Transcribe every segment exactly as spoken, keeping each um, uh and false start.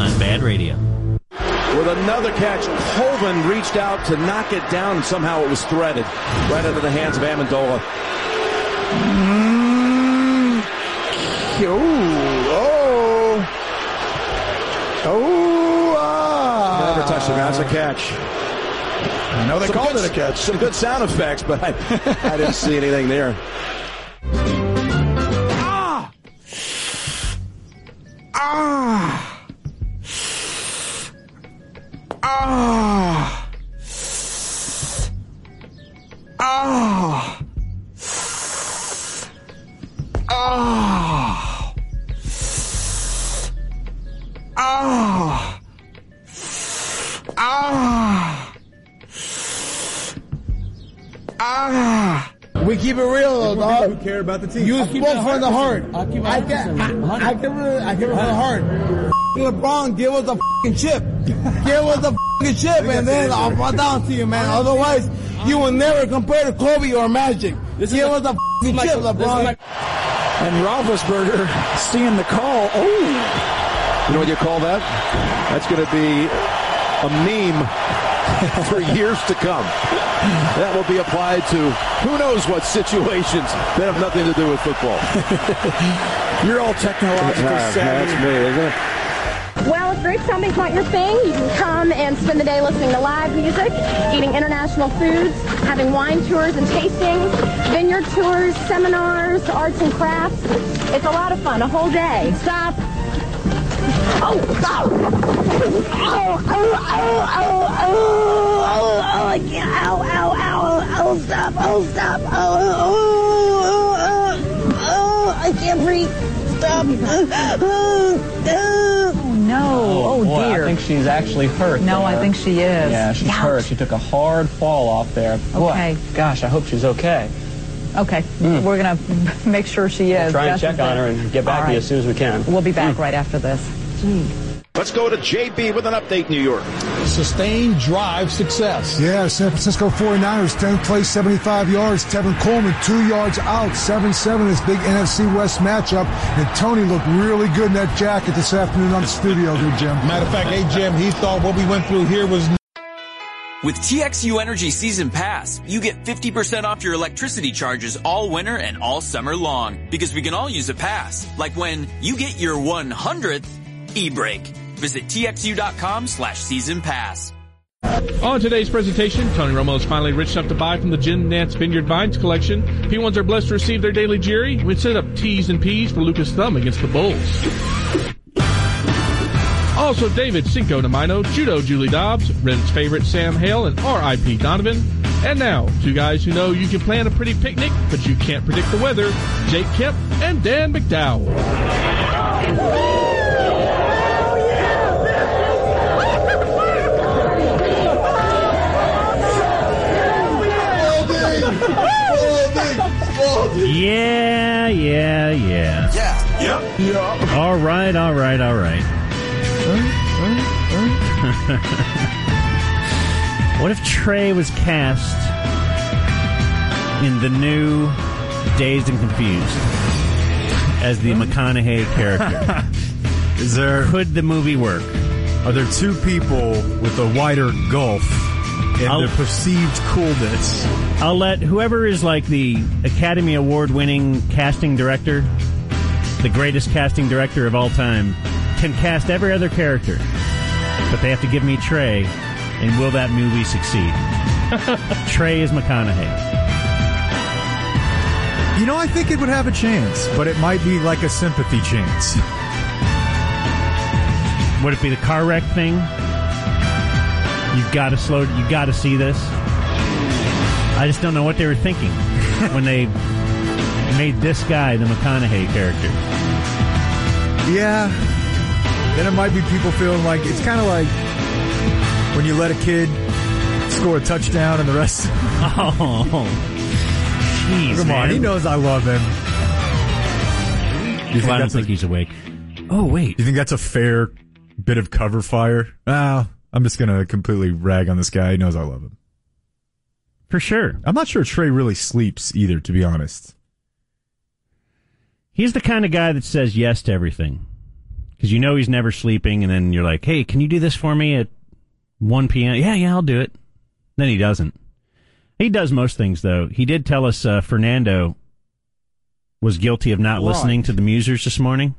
on Bad Radio. With another catch, Colvin reached out to knock it down, and somehow it was threaded right into the hands of Amendola. Mm. Oh, oh, oh, ah. Never touched him. That's a catch. I know they some called good, it a catch. Some good sound effects, but I, I didn't see anything there. Ah! Ah! Ah! Ah! Ah! Ah! Ah! Ah! We keep it real, dog. Who care about the team? You spoke from the heart. I can, I, I give it, I give it from the heart. LeBron, give us a fucking chip. Give us a fucking chip, and then I'll fall down to you, man. Otherwise, you will never compare to Kobe or Magic. Give us a fucking chip, LeBron. And Roethlisberger seeing the call. Oh, you know what you call that? That's going to be a meme for years to come. That will be applied to who knows what situations that have nothing to do with football. You're all technologically uh, savvy. That's me, isn't it? Well, if grape stomping's not your thing, you can come and spend the day listening to live music, eating international foods, having wine tours and tastings, vineyard tours, seminars, arts and crafts. It's a lot of fun, a whole day. Stop. Oh, stop. Oh, oh, oh, oh, oh, oh, oh, I can't. Ow, ow, ow, oh, stop, oh, stop. Oh, oh, oh, oh, oh, I can't breathe. Stop. Oh, oh, no. Oh, oh boy, dear. I think she's actually hurt. No, there. I think she is. Yeah, she's Ouch. hurt. She took a hard fall off there. Boy, okay. Gosh, I hope she's okay. Okay. Mm. We're going to make sure she is. We'll try and That's check on her and get back All to you right. as soon as we can. We'll be back mm. right after this. Gee. Let's go to J B with an update, New York. Sustained drive success. Yeah, San Francisco forty-niners, tenth play, seventy-five yards. Tevin Coleman, two yards out, seven seven, this big N F C West matchup. And Tony looked really good in that jacket this afternoon on the studio there, Jim. Matter of fact, hey, Jim, he thought what we went through here was... With T X U Energy Season Pass, you get fifty percent off your electricity charges all winter and all summer long. Because we can all use a pass. Like when you get your one hundredth e-brake. Visit txu.com slash season pass. On today's presentation, Tony Romo is finally rich enough to buy from the Jim Nance Vineyard Vines collection. P ones are blessed to receive their daily Jerry. We set up T's and P's for Lucas Thumb against the Bulls. Also, David Cinco de Mino, Judo Julie Dobbs, Reddit's favorite Sam Hale, and R I P Donovan. And now, two guys who know you can plan a pretty picnic, but you can't predict the weather, Jake Kemp and Dan McDowell. Yeah, yeah, yeah. Yeah. Yep. Yeah. All right, all right, all right. What if Trey was cast in the new Dazed and Confused as the McConaughey character? Is there... Could the movie work? Are there two people with a wider gulf in I'll, the perceived coolness? I'll let whoever is like the Academy Award-winning casting director, the greatest casting director of all time, can cast every other character, but they have to give me Trey, and will that movie succeed? Trey is McConaughey. You know, I think it would have a chance, but it might be like a sympathy chance. Would it be the car wreck thing? You've got to slow. You got to see this. I just don't know what they were thinking when they made this guy the McConaughey character. Yeah. Then it might be people feeling like it's kind of like when you let a kid score a touchdown and the rest. Oh, jeez, come man. on, he knows I love him. You think well, I don't that's think a, he's awake. Oh wait, you think that's a fair bit of cover fire? Ah, I'm just gonna completely rag on this guy. He knows I love him. For sure. I'm not sure Trey really sleeps either, to be honest. He's the kind of guy that says yes to everything. Because you know he's never sleeping, and then you're like, hey, can you do this for me at one p.m.? Yeah, yeah, I'll do it. Then he doesn't. He does most things, though. He did tell us uh, Fernando was guilty of not right. listening to the Musers this morning.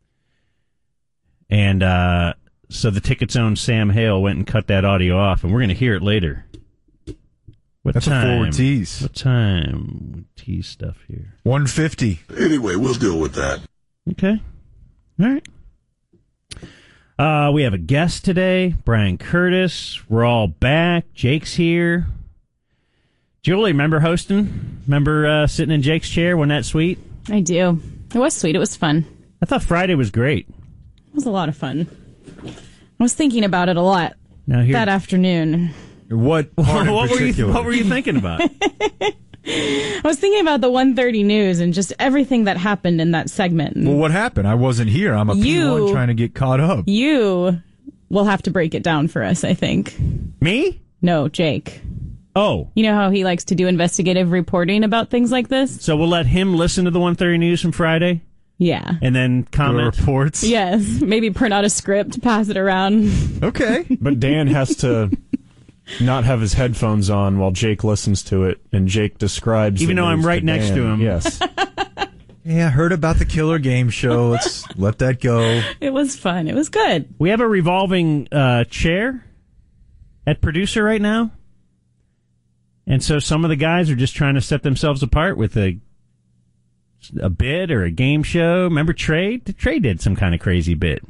And uh, so the Ticket's own Sam Hale went and cut that audio off, and we're going to hear it later. What That's time? a forward tease. What time? Tease stuff here. one fifty. Anyway, we'll deal with that. Okay. All right. Uh, we have a guest today, Brian Curtis. We're all back. Jake's here. Julie, remember hosting? Remember uh, sitting in Jake's chair? Wasn't that sweet? I do. It was sweet. It was fun. I thought Friday was great. It was a lot of fun. I was thinking about it a lot now here, that afternoon. What part in what were you particular? What were you thinking about? I was thinking about the one thirty news and just everything that happened in that segment. Well, what happened? I wasn't here. I'm a You- P one trying to get caught up. You will have to break it down for us, I think. Me? No, Jake. Oh. You know how he likes to do investigative reporting about things like this? So we'll let him listen to the one thirty news from Friday? Yeah. And then comment? The reports? Yes. Maybe print out a script, pass it around. Okay. But Dan has to not have his headphones on while Jake listens to it, and Jake describes Even the though I'm news right next Dan. to him. Yes. Yeah, I heard about the killer game show. Let's let that go. It was fun. It was good. We have a revolving uh, chair at producer right now. And so some of the guys are just trying to set themselves apart with a a bit or a game show. Remember Trey? Trey did some kind of crazy bit.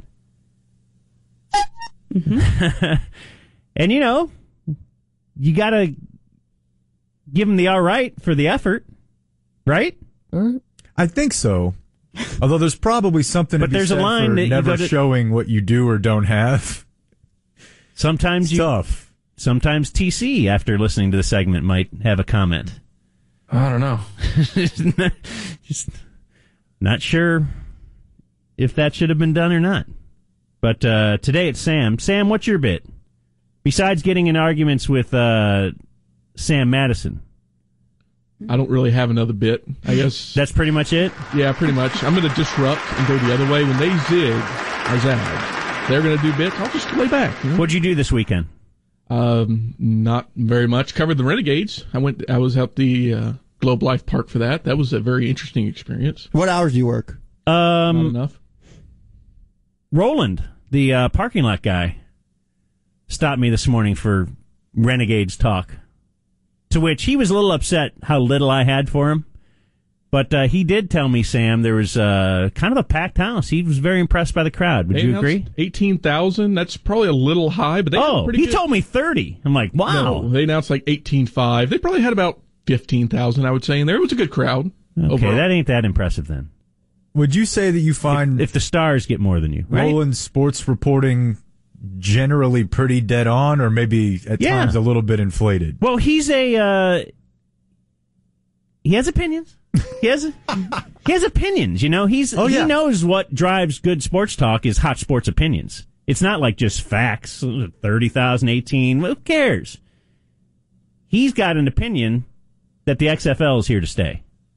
Mm-hmm. And, you know, you got to give him the all right for the effort, right? I think so. Although there's probably something But to be there's a said line for that you never gotta- showing what you do or don't have. Sometimes It's you, tough. Sometimes T C, after listening to the segment, might have a comment. I don't know. Just not sure if that should have been done or not. But uh, today it's Sam. Sam, what's your bit? Besides getting in arguments with uh, Sam Madison. I don't really have another bit. I guess that's pretty much it. Yeah, pretty much. I'm going to disrupt and go the other way. When they zig, I zag. They're going to do bits. I'll just lay back. You know? What'd you do this weekend? Um, not very much. Covered the Renegades. I went. I was at the uh, Globe Life Park for that. That was a very interesting experience. What hours do you work? Um, Not enough. Roland, the uh, parking lot guy, stopped me this morning for Renegades talk. To which he was a little upset how little I had for him. But uh, he did tell me, Sam, there was uh, kind of a packed house. He was very impressed by the crowd. Would They you announced agree? eighteen thousand. That's probably a little high, but they Oh, had pretty he good. told me thirty. I'm like, wow. No, they announced like eighteen five. They probably had about fifteen thousand, I would say, in there. It was a good crowd. Okay, overall. that ain't that impressive then. Would you say that you find if, if the stars get more than you, right? Roland sports reporting generally pretty dead on, or maybe at Yeah. times a little bit inflated? Well, he's a uh, he has opinions. He has he has opinions. You know, he's Oh, yeah. he knows what drives good sports talk is hot sports opinions. It's not like just facts. Thirty thousand, eighteen. Who cares? He's got an opinion that the X F L is here to stay.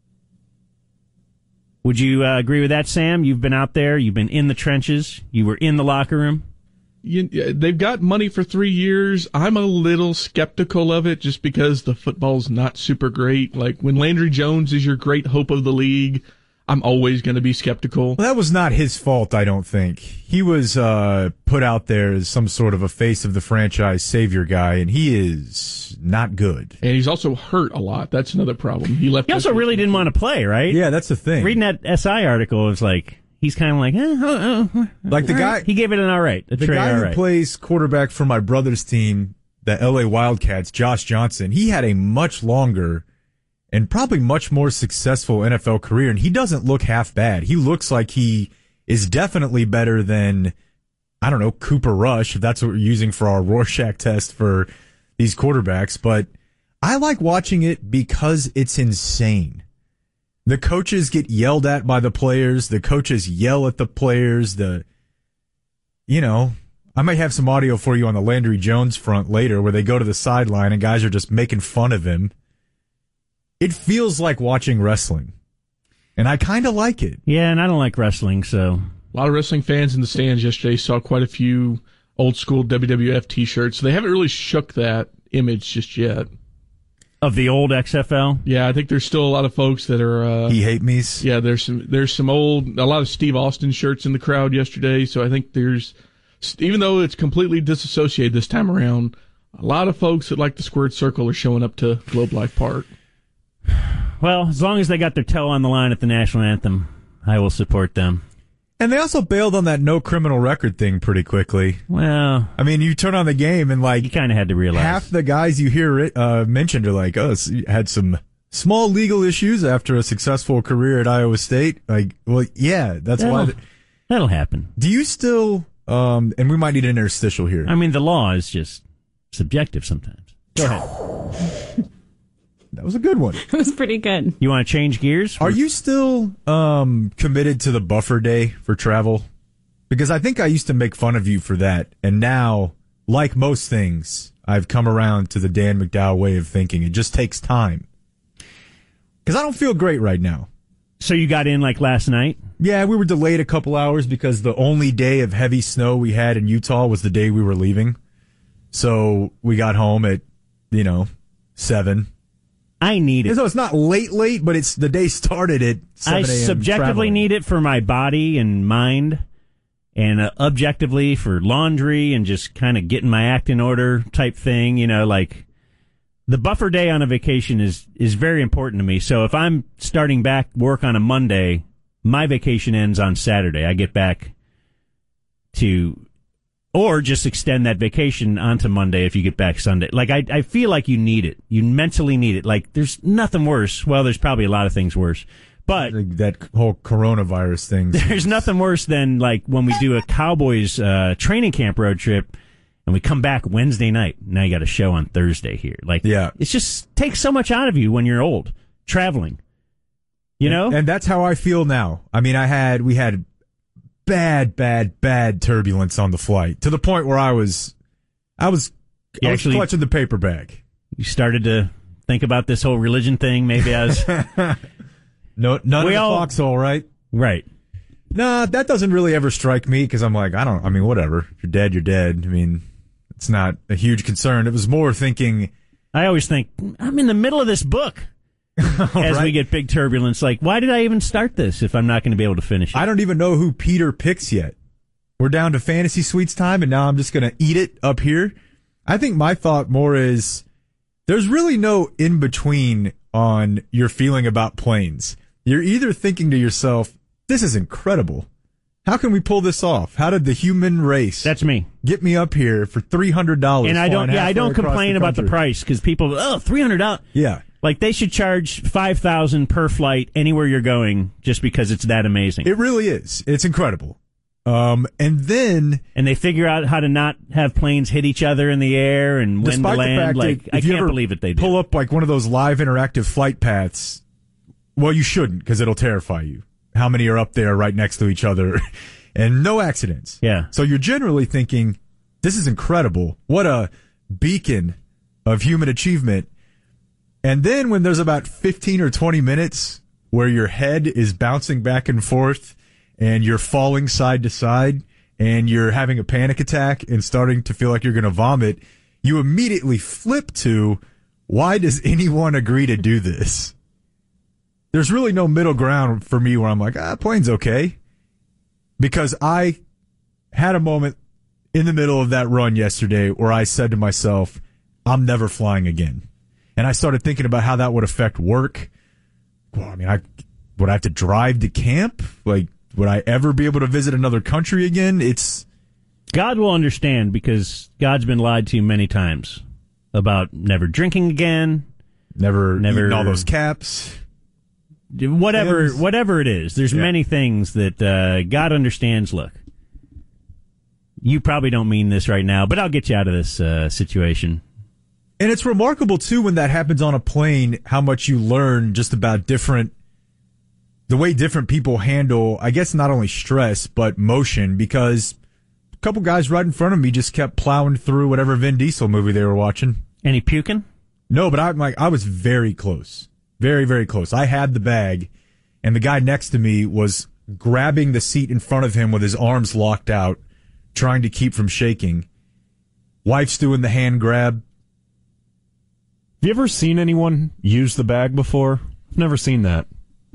Would you uh, agree with that, Sam? You've been out there. You've been in the trenches. You were in the locker room. You, they've got money for three years. I'm a little skeptical of it just because the football's not super great. Like when Landry Jones is your great hope of the league, I'm always going to be skeptical. Well, that was not his fault, I don't think. He was uh, put out there as some sort of a face of the franchise savior guy, and he is not good. And he's also hurt a lot. That's another problem. He left. He also really didn't want to play, right? Yeah, that's the thing. Reading that S I article, it was like, he's kind of like, eh, oh, oh, Like the all guy, right. He gave it an all right. A the Trey guy all who right. plays quarterback for my brother's team, the L A Wildcats, Josh Johnson, he had a much longer and probably much more successful N F L career, and he doesn't look half bad. He looks like he is definitely better than, I don't know, Cooper Rush, if that's what we're using for our Rorschach test for these quarterbacks. But I like watching it because it's insane. The coaches get yelled at by the players. The coaches yell at the players. The, you know, I might have some audio for you on the Landry Jones front later where they go to the sideline and guys are just making fun of him. It feels like watching wrestling, and I kind of like it. Yeah, and I don't like wrestling, so. A lot of wrestling fans in the stands yesterday. Saw quite a few old school W W F T-shirts. So they haven't really shook that image just yet. Of the old X F L? Yeah, I think there's still a lot of folks that are... Uh, he hate me's? Yeah, there's some, there's some old... A lot of Steve Austin shirts in the crowd yesterday. So I think there's... Even though it's completely disassociated this time around, a lot of folks that like the Squared Circle are showing up to Globe Life Park. Well, as long as they got their toe on the line at the national anthem, I will support them. And they also bailed on that no criminal record thing pretty quickly. Well, I mean, you turn on the game and like you kind of had to realize half the guys you hear uh, mentioned are like, oh, had some small legal issues after a successful career at Iowa State. Like, well, yeah, that's that'll, why. Th- that'll happen. Do you still? Um, and we might need an interstitial here. I mean, the law is just subjective sometimes. Go ahead. That was a good one. It was pretty good. You want to change gears? Are you still um, committed to the buffer day for travel? Because I think I used to make fun of you for that. And now, like most things, I've come around to the Dan McDowell way of thinking. It just takes time. Because I don't feel great right now. So you got in like last night? Yeah, we were delayed a couple hours because the only day of heavy snow we had in Utah was the day we were leaving. So we got home at, you know, seven. I need it. So it's not late, late, but it's the day started at seven a.m. I subjectively traveling. need it for my body and mind, and uh, objectively for laundry and just kind of getting my act in order type thing. You know, like the buffer day on a vacation is, is very important to me. So if I'm starting back work on a Monday, my vacation ends on Saturday. I get back to... Or just extend that vacation onto Monday if you get back Sunday. Like, I, I feel like you need it. You mentally need it. Like, there's nothing worse. Well, there's probably a lot of things worse. But like that whole coronavirus thing. There's nothing worse than, like, when we do a Cowboys uh, training camp road trip and we come back Wednesday night. Now you got a show on Thursday here. Like, yeah. It just takes so much out of you when you're old, traveling. You know? And, and that's how I feel now. I mean, I had, we had... bad, bad, bad turbulence on the flight to the point where I was, I was, you I was actually, clutching the paper bag. You started to think about this whole religion thing, maybe as no, none we of the all, foxhole, right? Right. Nah, that doesn't really ever strike me because I'm like, I don't, I mean, whatever. If you're dead, you're dead. I mean, it's not a huge concern. It was more thinking. I always think I'm in the middle of this book. As right? we get big turbulence, like, why did I even start this if I'm not going to be able to finish it? I don't even know who Peter picks yet. We're down to fantasy suites time, and now I'm just going to eat it up here. I think my thought more is there's really no in-between on your feeling about planes. You're either thinking to yourself, this is incredible. How can we pull this off? How did the human race That's me. get me up here for three hundred dollars? And I don't, yeah, I don't complain the about the price because people, oh, three hundred dollars. Yeah. Like, they should charge five thousand dollars per flight anywhere you're going just because it's that amazing. It really is. It's incredible. Um, and then... And they figure out how to not have planes hit each other in the air and when to land. Like, I can't believe it they do. Pull up, like, one of those live interactive flight paths. Well, you shouldn't, because it'll terrify you. How many are up there right next to each other? And no accidents. Yeah. So you're generally thinking, this is incredible. What a beacon of human achievement. And then when there's about fifteen or twenty minutes where your head is bouncing back and forth and you're falling side to side and you're having a panic attack and starting to feel like you're going to vomit, you immediately flip to, why does anyone agree to do this? There's really no middle ground for me where I'm like, ah, plane's okay. Because I had a moment in the middle of that run yesterday where I said to myself, I'm never flying again. And I started thinking about how that would affect work. Well, I mean, I would I have to drive to camp? Like, would I ever be able to visit another country again? It's God will understand because God's been lied to many times about never drinking again, never, never eating all those caps. Whatever, Hymns. whatever it is, there's Yeah. many things that uh, God understands. Look, you probably don't mean this right now, but I'll get you out of this uh, situation. And it's remarkable, too, when that happens on a plane, how much you learn just about different, the way different people handle, I guess, not only stress, but motion, because a couple guys right in front of me just kept plowing through whatever Vin Diesel movie they were watching. Any puking? No, but I'm like, I was very close. Very, very close. I had the bag, and the guy next to me was grabbing the seat in front of him with his arms locked out, trying to keep from shaking. Wife's doing the hand grab. Have you ever seen anyone use the bag before? I've never seen that.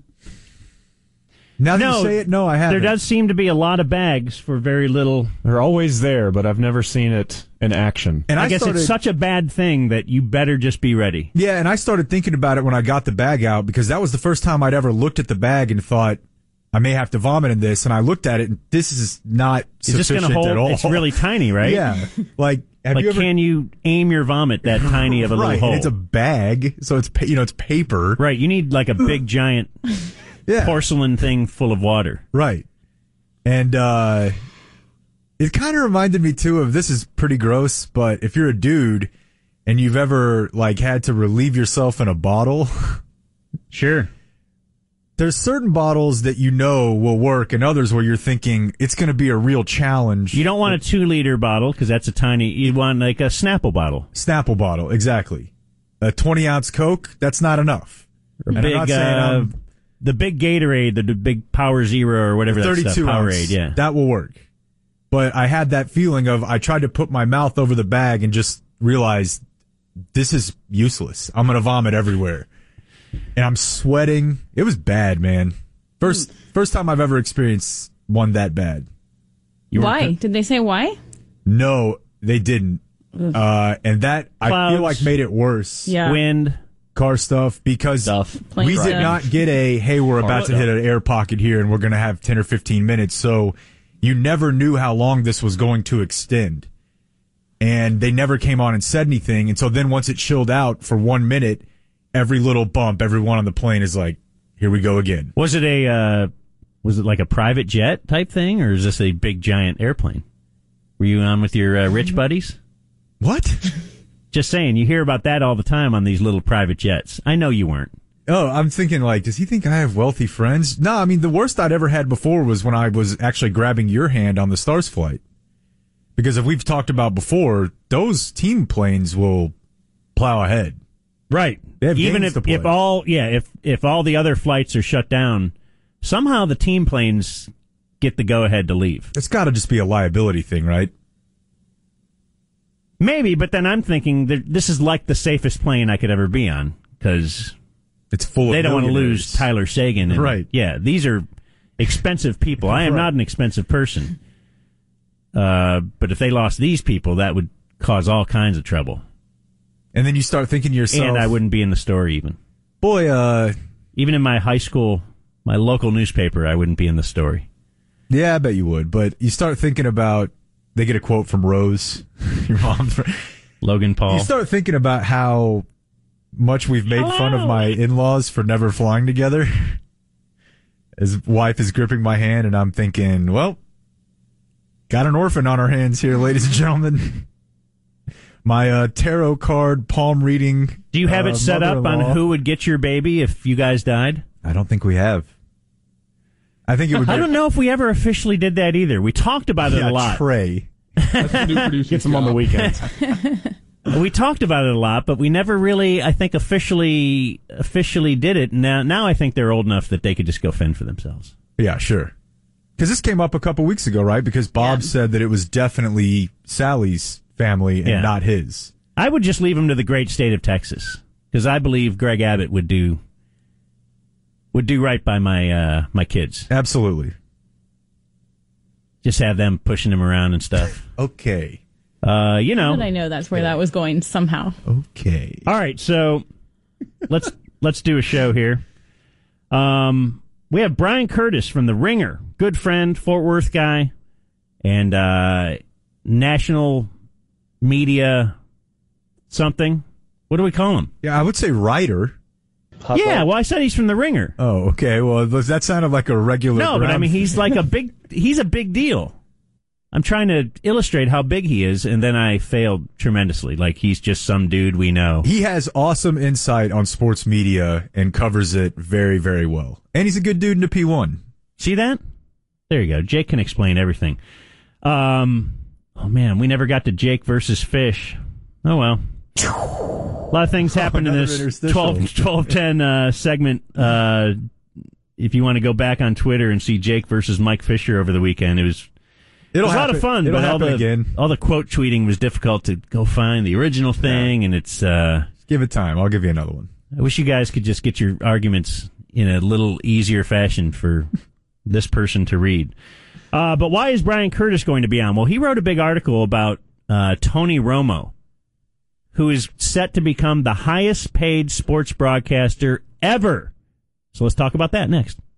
Now that No, you say it, no, I haven't. There does seem to be a lot of bags for very little. They're always there, but I've never seen it in action. And I, I guess started- it's such a bad thing that you better just be ready. Yeah, and I started thinking about it when I got the bag out because that was the first time I'd ever looked at the bag and thought, I may have to vomit in this. And I looked at it, and this is not Is this sufficient going to hold? at all. It's really tiny, right? Yeah. Like, have like you ever... can you aim your vomit that tiny of a right, little hole? and it's a bag, so it's pa- you know it's paper. Right, you need like a big giant yeah. porcelain thing full of water. Right. And uh, it kind of reminded me, too, of this is pretty gross, but if you're a dude and you've ever like had to relieve yourself in a bottle. Sure. There's certain bottles that you know will work and others where you're thinking it's going to be a real challenge. You don't want a two-liter bottle because that's a tiny... You want like a Snapple bottle. Snapple bottle, exactly. A twenty-ounce Coke, that's not enough. Or And I'm big, not saying uh, I'm- the big Gatorade, the, the big Power Zero or whatever that's thirty-two Powerade, ounce, yeah. that will work. But I had that feeling of I tried to put my mouth over the bag and just realized this is useless. I'm going to vomit everywhere. And I'm sweating. It was bad, man. First first time I've ever experienced one that bad. You Why? were- Did they say why? No, they didn't. Uh, and that, I Clouds. feel like, made it worse. Yeah. Wind. Car stuff, because Plane we did stuff. not get a, hey, we're about to hit an air pocket here and we're going to have ten or fifteen minutes. So you never knew how long this was going to extend. And they never came on and said anything. And so then once it chilled out for one minute, every little bump, everyone on the plane is like, here we go again. Was it a... Uh, was it like a private jet type thing, or is this a big giant airplane? Were you on with your uh, rich buddies? What? Just saying, you hear about that all the time on these little private jets. I know you weren't. Oh, I'm thinking like, does he think I have wealthy friends? No, I mean, the worst I'd ever had before was when I was actually grabbing your hand on the Stars flight. Because if we've talked about before, those team planes will plow ahead. Right. They have Even games if, to play. if all yeah, if if all the other flights are shut down, somehow the team planes get the go ahead to leave. It's got to just be a liability thing, right? Maybe, but then I'm thinking that this is like the safest plane I could ever be on because it's full of they don't want to millionaires. lose Tyler Sagan. And, Right. Yeah, these are expensive people. I am Right. not an expensive person. Uh, but if they lost these people, that would cause all kinds of trouble. And then you start thinking to yourself, And I wouldn't be in the story even. boy, uh, Even in my high school, my local newspaper, I wouldn't be in the story. yeah, I bet you would. But you start thinking about, they get a quote from Rose, your mom's friend. Logan Paul. You start thinking about how much we've made fun of my in-laws for never flying together. His wife is gripping my hand, and I'm thinking, well, got an orphan on our hands here, ladies and gentlemen. My uh, tarot card palm reading. Do you have uh, it set up on mother-in-law. who would get your baby if you guys died? I don't think we have. I think it would. I don't know if we ever officially did that either. We talked about it Yeah, a lot. Trey. That's the new producer's Gets them on the job. weekends. We talked about it a lot, but we never really, I think, officially officially did it. Now, now I think they're old enough that they could just go fend for themselves. Yeah, sure. Because this came up a couple weeks ago, right? Because Bob Yeah. said that it was definitely Sally's family and Yeah. not his. I would just leave them to the great state of Texas because I believe Greg Abbott would do would do right by my uh, my kids. Absolutely. Just have them pushing him around and stuff. Okay. Uh, you know. How did I know that's where that was going somehow? Okay. All right, so let's let's do a show here. Um, we have Brian Curtis from The Ringer, good friend, Fort Worth guy, and uh, national media something. What do we call him? Yeah, I would say writer. Yeah, well, I said he's from The Ringer. Oh, okay. Well, that sounded like a regular. No, but I ground- mean he's like a big. He's a big deal. I'm trying to illustrate how big he is, and then I failed tremendously. Like he's just some dude we know. He has awesome insight on sports media and covers it very, very well. And he's a good dude in the P one. See that? There you go. Jake can explain everything. Um, oh man, we never got to Jake versus Fish. Oh well. A lot of things happened in another this interstitial. twelve, twelve ten uh, segment. Uh, if you want to go back on Twitter and see Jake versus Mike Fisher over the weekend, it was, It'll it was a lot happen. of fun. It'll but all happen the, again. all the quote tweeting was difficult to go find the original thing, yeah. and it's... Uh, Just give it time. I'll give you another one. I wish you guys could just get your arguments in a little easier fashion for this person to read. Uh, but why is Brian Curtis going to be on? Well, he wrote a big article about uh, Tony Romo, who is set to become the highest paid sports broadcaster ever. So let's talk about that next.